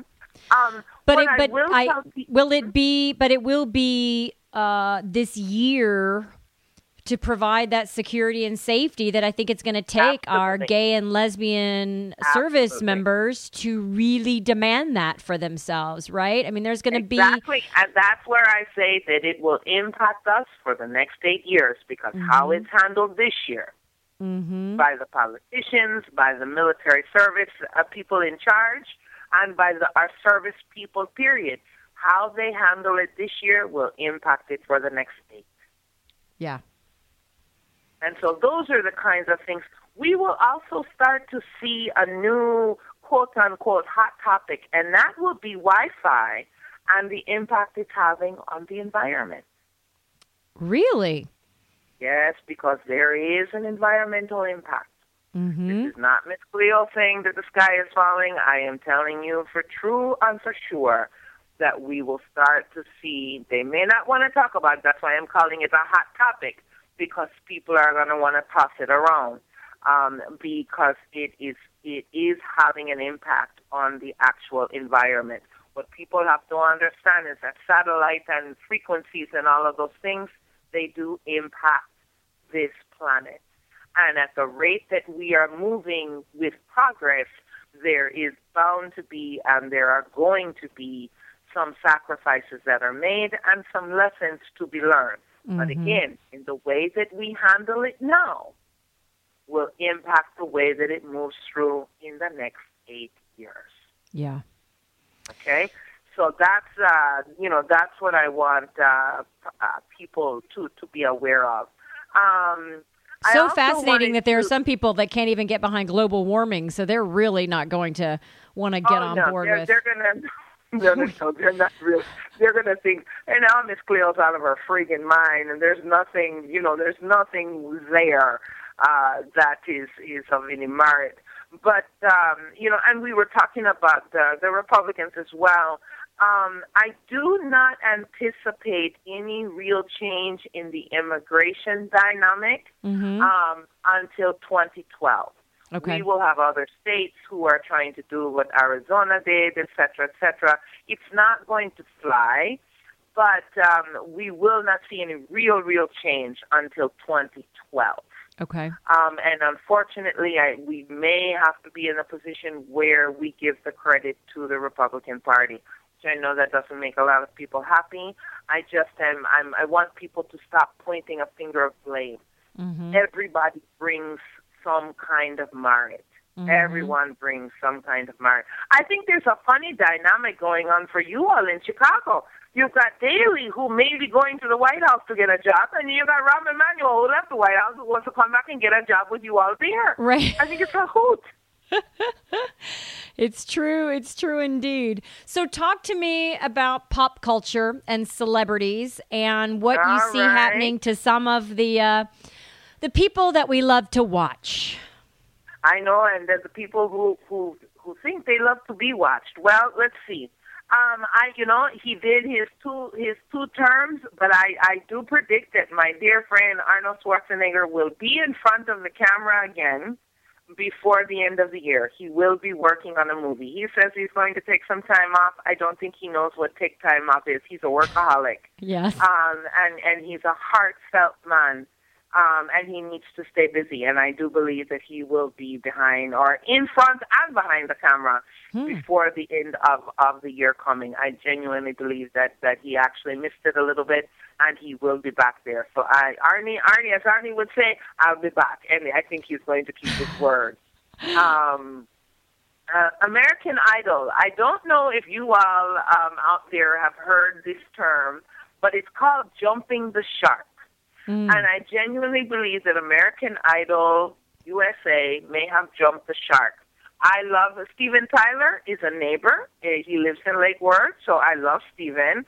S4: It will be this year to provide that security and safety that I think it's going to take our gay and lesbian service members to really demand that for themselves, right? I mean, there's going to be...
S7: Exactly, and that's where I say that it will impact us for the next 8 years because how it's handled this year by the politicians, by the military service people in charge, and by our service people, period. How they handle it this year will impact it for the next 8.
S4: Yeah.
S7: And so those are the kinds of things. We will also start to see a new quote-unquote hot topic, and that will be Wi-Fi and the impact it's having on the environment.
S4: Really?
S7: Yes, because there is an environmental impact. This is not Miss Cleo saying that the sky is falling. I am telling you for true and for sure that we will start to see, they may not want to talk about it, that's why I'm calling it a hot topic, because people are going to want to toss it around because it is having an impact on the actual environment. What people have to understand is that satellite and frequencies and all of those things, they do impact this planet. And at the rate that we are moving with progress, there is bound to be, and there are going to be, some sacrifices that are made and some lessons to be learned. But again, in the way that we handle it now will impact the way that it moves through in the next 8 years.
S4: Yeah.
S7: Okay? So that's, that's what I want people to be aware of.
S4: So fascinating that there are some people that can't even get behind global warming, so they're really not going to want to get on board with.
S7: They're going to... No, they're not real. They're going to think, hey, now Miss Cleo's out of her freaking mind, and there's nothing there that is of any merit. But, and we were talking about the Republicans as well. I do not anticipate any real change in the immigration dynamic until 2012.
S4: Okay.
S7: We will have other states who are trying to do what Arizona did, et cetera, et cetera. It's not going to fly, but we will not see any real change until 2012.
S4: Okay.
S7: And unfortunately, we may have to be in a position where we give the credit to the Republican Party, which I know that doesn't make a lot of people happy. I want people to stop pointing a finger of blame. Everybody brings some kind of merit. Everyone brings some kind of merit. I think there's a funny dynamic going on for you all in Chicago. You've got Daley, who may be going to the White House to get a job, and you've got Rahm Emanuel, who left the White House, who wants to come back and get a job with you all there.
S4: Right.
S7: I think it's a hoot.
S4: It's true. It's true indeed. So talk to me about pop culture and celebrities and what you see happening to some of the people that we love to watch.
S7: I know, and there's the people who think they love to be watched. Well, let's see. He did his two terms, but I do predict that my dear friend Arnold Schwarzenegger will be in front of the camera again before the end of the year. He will be working on a movie. He says he's going to take some time off. I don't think he knows what take time off is. He's a workaholic.
S4: Yes.
S7: And he's a heartfelt man. And he needs to stay busy. And I do believe that he will be behind or in front and behind the camera before the end of the year coming. I genuinely believe that he actually missed it a little bit, and he will be back there. So Arnie, as Arnie would say, I'll be back. And I think he's going to keep his word. American Idol. I don't know if you all out there have heard this term, but it's called jumping the shark. And I genuinely believe that American Idol USA may have jumped the shark. I love Steven Tyler is a neighbor. He lives in Lake Worth, so I love Steven.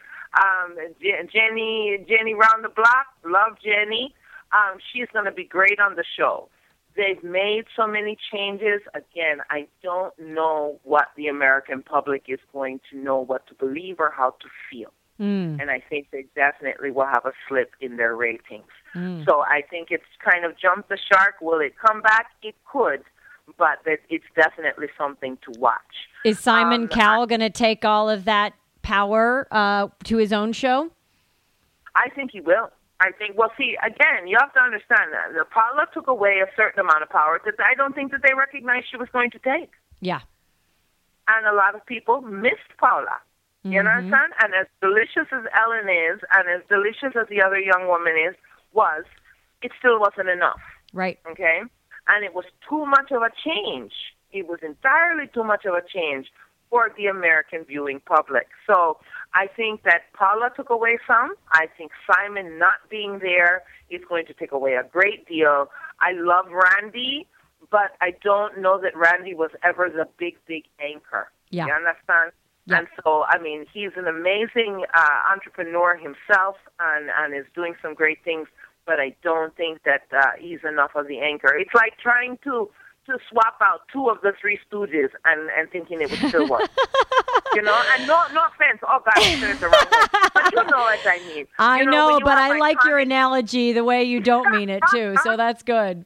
S7: Jenny Round the Block, love Jenny. She's going to be great on the show. They've made so many changes. Again, I don't know what the American public is going to know what to believe or how to feel. And I think they definitely will have a slip in their ratings. So I think it's kind of jumped the shark. Will it come back? It could, but it's definitely something to watch.
S4: Is Simon Cowell going to take all of that power to his own show?
S7: I think he will. Well, see, again, you have to understand that Paula took away a certain amount of power that I don't think that they recognized she was going to take.
S4: Yeah.
S7: And a lot of people missed Paula. You understand? And as delicious as Ellen is, and as delicious as the other young woman was, it still wasn't enough.
S4: Right.
S7: Okay? And it was too much of a change. It was entirely too much of a change for the American viewing public. So I think that Paula took away some. I think Simon not being there is going to take away a great deal. I love Randy, but I don't know that Randy was ever the big anchor.
S4: Yeah.
S7: You understand? Yeah. And so, I mean, he's an amazing entrepreneur himself and is doing some great things, but I don't think that he's enough of the anchor. It's like trying to swap out two of the Three Stooges and thinking it would still work. And no offense. Oh, God, there's the wrong way. But you know what I mean.
S4: I know, but I like your analogy the way you don't mean it, too, so that's good.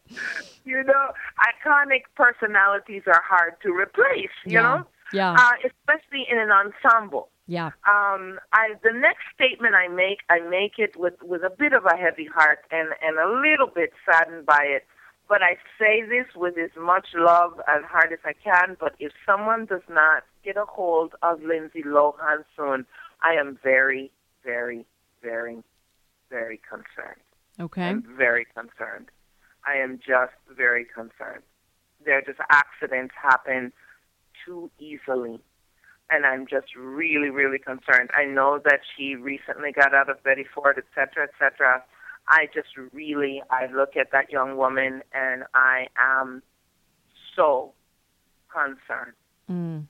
S7: Iconic personalities are hard to replace, you know?
S4: Yeah.
S7: Especially in an ensemble.
S4: Yeah.
S7: The next statement I make it with a bit of a heavy heart and a little bit saddened by it. But I say this with as much love and heart as I can. But if someone does not get a hold of Lindsay Lohan soon, I am very, very, very, very concerned.
S4: Okay.
S7: I'm very concerned. I am just very concerned. Just accidents happen too easily. And I'm just really, really concerned. I know that she recently got out of Betty Ford, et cetera, et cetera. I look at that young woman and I am so concerned.
S4: Mm.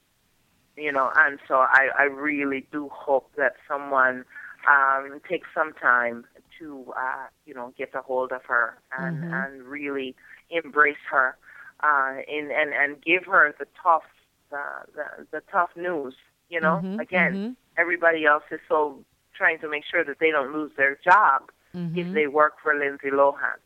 S7: And so I really do hope that someone takes some time to, get a hold of her and really embrace her and give her the tough news. Again, everybody else is so trying to make sure that they don't lose their job if they work for Lindsay Lohan.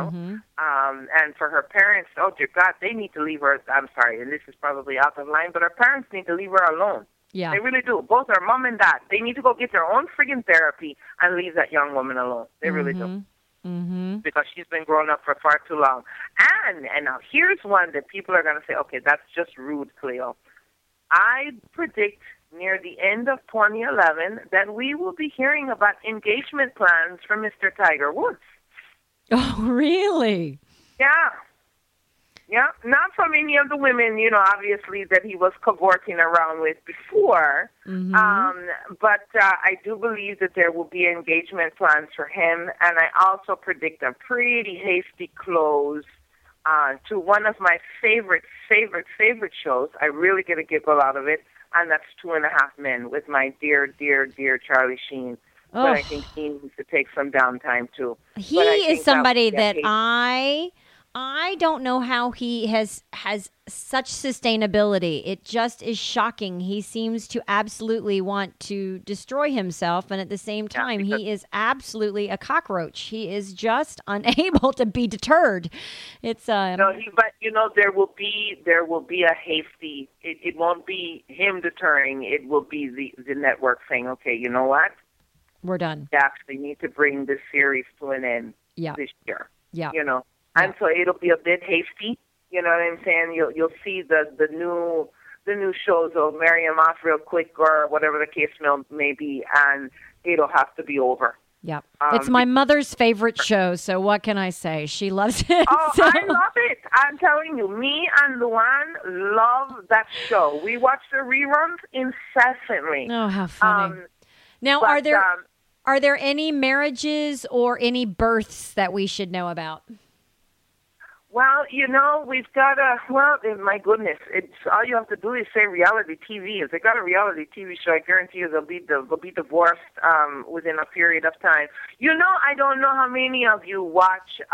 S7: And for her parents, oh dear God, they need to leave her. I'm sorry, and this is probably out of line, but her parents need to leave her alone.
S4: Yeah,
S7: they really do. Both her mom and dad. They need to go get their own friggin' therapy and leave that young woman alone. They really do. Because she's been growing up for far too long. And now here's one that people are going to say, okay, that's just rude, Cleo. I predict near the end of 2011 that we will be hearing about engagement plans for Mr. Tiger Woods.
S4: Oh, really?
S7: Yeah. Yeah, not from any of the women, obviously, that he was cavorting around with before. But I do believe that there will be engagement plans for him. And I also predict a pretty hasty close to one of my favorite shows. I really get a giggle out of it. And that's 2.5 Men with my dear, dear, dear Charlie Sheen.
S4: Oh.
S7: But I think he needs to take some downtime, too.
S4: He is somebody that I don't know how he has such sustainability. It just is shocking. He seems to absolutely want to destroy himself, and at the same time, he is absolutely a cockroach. He is just unable to be deterred. It's but there will be a hasty. It won't be him deterring. It will be the network saying, okay, you know what? We're done.
S7: We actually need to bring this series to an end this year.
S4: Yeah.
S7: And so it'll be a bit hasty, you know what I'm saying? You'll see the new shows will marry him off real quick or whatever the case may be, and it'll have to be over.
S4: Yeah. It's my mother's favorite show, so what can I say? She loves it.
S7: Oh,
S4: so.
S7: I love it. I'm telling you, me and Luan love that show. We watch the reruns incessantly.
S4: Oh, how funny. Now, are there any marriages or any births that we should know about?
S7: Well, we've got my goodness, it's all you have to do is say reality TV. If they got a reality TV show, I guarantee you they'll be divorced within a period of time. I don't know how many of you watch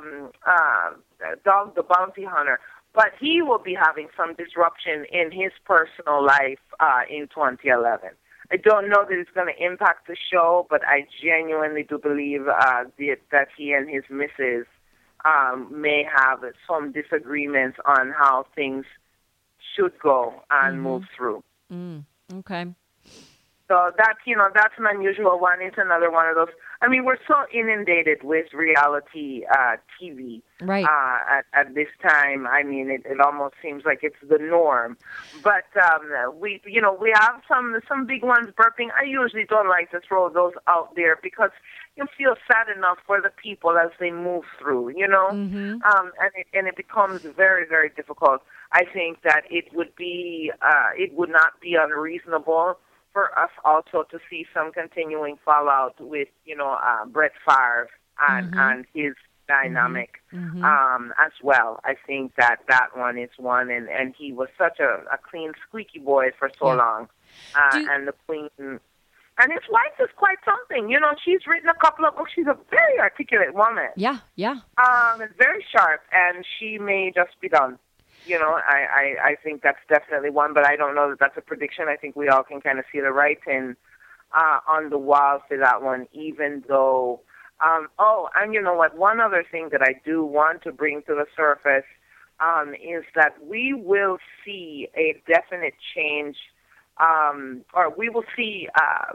S7: Dog the Bounty Hunter, but he will be having some disruption in his personal life in 2011. I don't know that it's going to impact the show, but I genuinely do believe that he and his missus may have some disagreements on how things should go and move through.
S4: Okay.
S7: So that's an unusual one. It's another one of those. I mean, we're so inundated with reality TV at this time. I mean, it almost seems like it's the norm. But we have some big ones burping. I usually don't like to throw those out there because you feel sad enough for the people as they move through, and it becomes very, very difficult. I think that it would not be unreasonable for us also to see some continuing fallout with, Brett Favre and his dynamic as well. I think that one is one, and he was such a clean, squeaky boy for so long. And the Queen... And his wife is quite something. She's written a couple of books. She's a very articulate woman.
S4: Yeah.
S7: Very sharp, and she may just be done. I think that's definitely one, but I don't know that that's a prediction. I think we all can kind of see the writing on the wall for that one, even though... and you know what? One other thing that I do want to bring to the surface is that we will see a definite change or we will see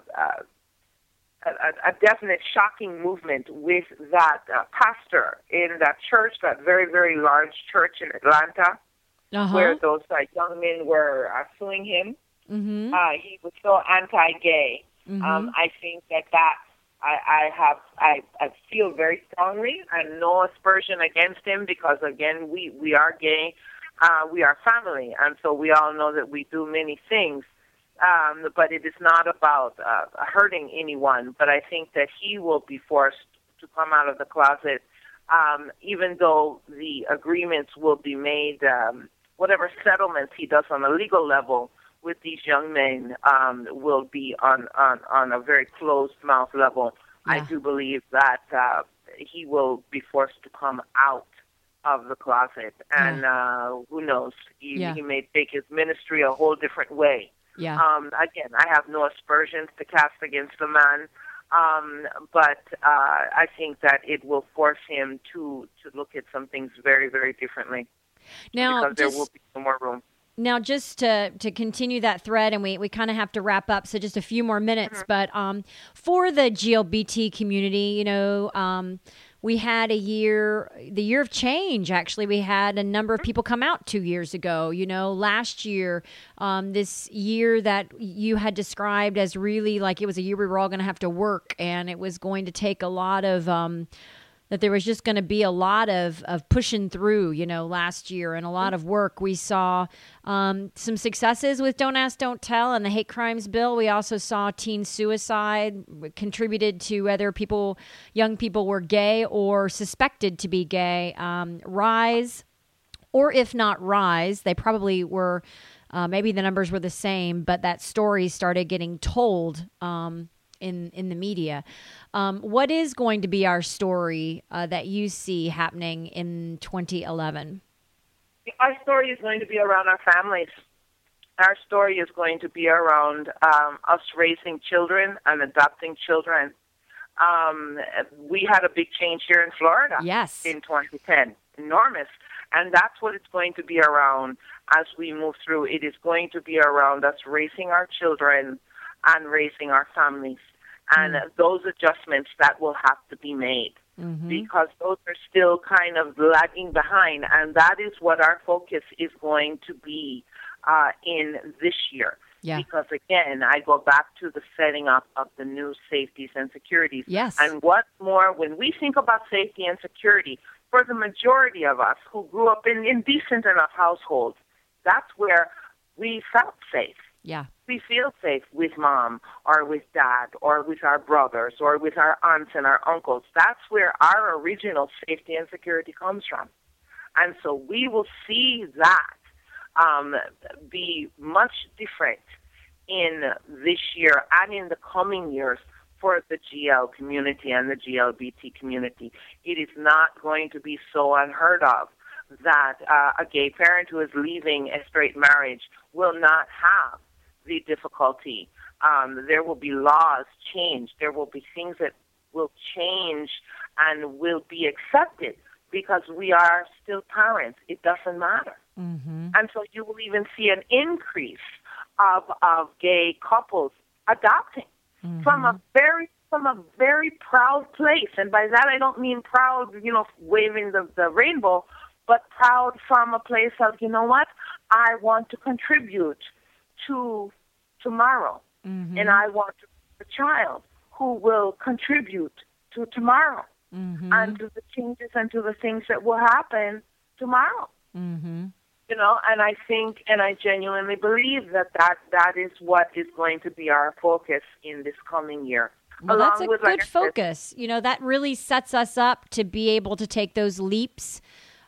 S7: a definite shocking movement with that pastor in that church, that very, very large church in Atlanta, where those young men were suing him.
S4: Mm-hmm.
S7: He was so anti-gay.
S4: Mm-hmm.
S7: I think that I feel very strongly, and no aspersion against him, because again, we are gay, we are family, and so we all know that we do many things. But it is not about hurting anyone. But I think that he will be forced to come out of the closet, even though the agreements will be made, whatever settlements he does on a legal level with these young men will be on a very closed-mouth level.
S4: Yeah.
S7: I do believe that he will be forced to come out of the closet. And who knows? He may take his ministry a whole different way.
S4: Yeah.
S7: Again, I have no aspersions to cast against the man, but I think that it will force him to look at some things very, very differently.
S4: Now,
S7: because there will be some more room.
S4: Now, just to continue that thread, and we kind of have to wrap up, so just a few more minutes. But for the GLBT community, we had the year of change, actually. We had a number of people come out 2 years ago. Last year, this year that you had described as really like it was a year we were all going to have to work, and it was going to take a lot of that there was just going to be a lot of pushing through, last year, and a lot of work. We saw some successes with Don't Ask, Don't Tell and the hate crimes bill. We also saw teen suicide contributed to whether young people were gay or suspected to be gay, rise, or if not rise, they probably were, maybe the numbers were the same, but that story started getting told in the media. What is going to be our story that you see happening in 2011?
S7: Our story is going to be around our families. Our story is going to be around us raising children and adopting children. We had a big change here in Florida in 2010, enormous. And that's what it's going to be around as we move through. It is going to be around us raising our children and raising our families. And those adjustments that will have to be made because those are still kind of lagging behind. And that is what our focus is going to be in this year. Yeah. Because, again, I go back to the setting up of the new safeties and securities.
S4: Yes.
S7: And what's more, when we think about safety and security, for the majority of us who grew up in decent enough households, that's where we felt safe.
S4: Yeah.
S7: We feel safe with mom or with dad or with our brothers or with our aunts and our uncles. That's where our original safety and security comes from. And so we will see that be much different in this year and in the coming years for the GL community and the GLBT community. It is not going to be so unheard of that a gay parent who is leaving a straight marriage will not have the difficulty. There will be laws changed. There will be things that will change and will be accepted because we are still parents. It doesn't matter. And so you will even see an increase of gay couples adopting from a very proud place. And by that I don't mean proud, waving the rainbow, but proud from a place of, what? I want to contribute to tomorrow. And I want a child who will contribute to tomorrow and to the changes and to the things that will happen tomorrow. And I think, and I genuinely believe that is what is going to be our focus in this coming year.
S4: Well, that's a good focus. That really sets us up to be able to take those leaps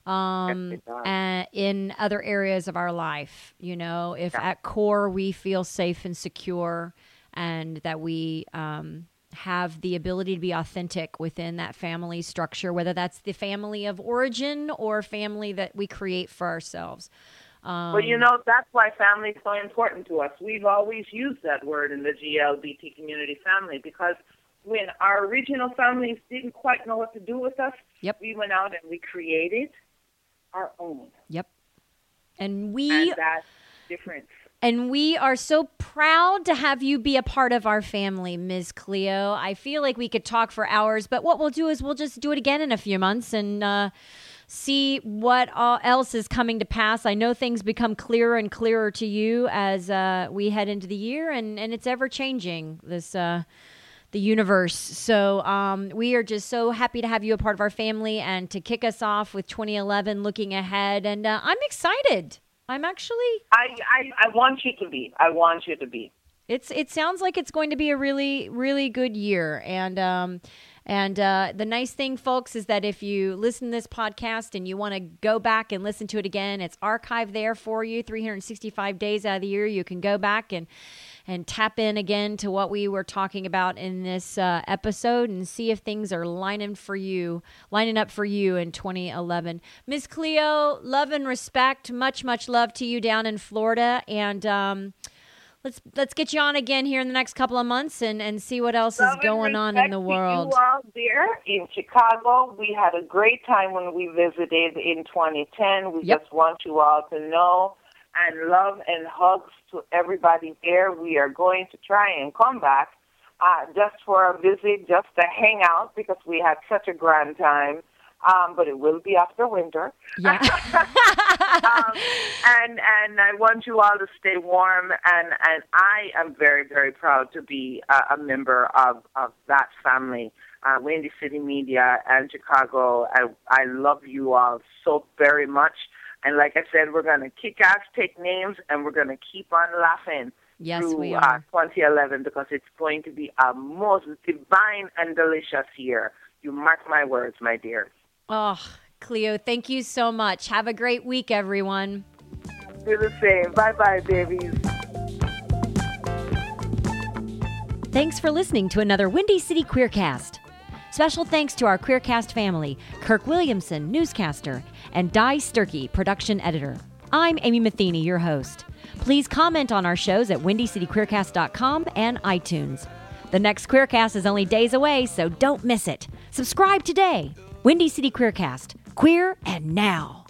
S4: in other areas of our life. If at core we feel safe and secure and that we have the ability to be authentic within that family structure, whether that's the family of origin or family that we create for ourselves.
S7: Well, that's why family is so important to us. We've always used that word in the GLBT community, family, because when our original families didn't quite know what to do with us, we went out and we created our own.
S4: And
S7: difference.
S4: And we are so proud to have you be a part of our family, Ms. Cleo. I feel like we could talk for hours, but what we'll do is we'll just do it again in a few months and see what else is coming to pass. I know things become clearer and clearer to you as we head into the year, and it's ever changing, this the universe. So we are just so happy to have you a part of our family and to kick us off with 2011 looking ahead. And I'm excited. I'm actually...
S7: I want you to be. I want you to be.
S4: It sounds like it's going to be a really, really good year. And the nice thing, folks, is that if you listen to this podcast and you want to go back and listen to it again, it's archived there for you 365 days out of the year. You can go back and tap in again to what we were talking about in this episode and see if things are lining up for you in 2011. Ms. Cleo, love and respect. Much, much love to you down in Florida. And let's get you on again here in the next couple of months and see what else is going on in the world.
S7: You all there in Chicago, we had a great time when we visited in 2010. We just want you all to know, and love and hugs to everybody there. We are going to try and come back just for a visit, just to hang out, because we had such a grand time. But it will be after winter.
S4: Yeah.
S7: And I want you all to stay warm. And I am very, very proud to be a member of that family, Windy City Media and Chicago. I love you all so very much. And like I said, we're going to kick ass, take names, and we're going to keep on laughing.
S4: Yes,
S7: through,
S4: we are.
S7: 2011, because it's going to be a most divine and delicious year. You mark my words, my dear.
S4: Oh, Cleo, thank you so much. Have a great week, everyone.
S7: Do the same. Bye-bye, babies.
S4: Thanks for listening to another Windy City Queercast. Special thanks to our Queercast family, Kirk Williamson, newscaster, and Di Sturkey, production editor. I'm Amy Matheny, your host. Please comment on our shows at WindyCityQueercast.com and iTunes. The next Queercast is only days away, so don't miss it. Subscribe today. Windy City Queercast. Queer and now.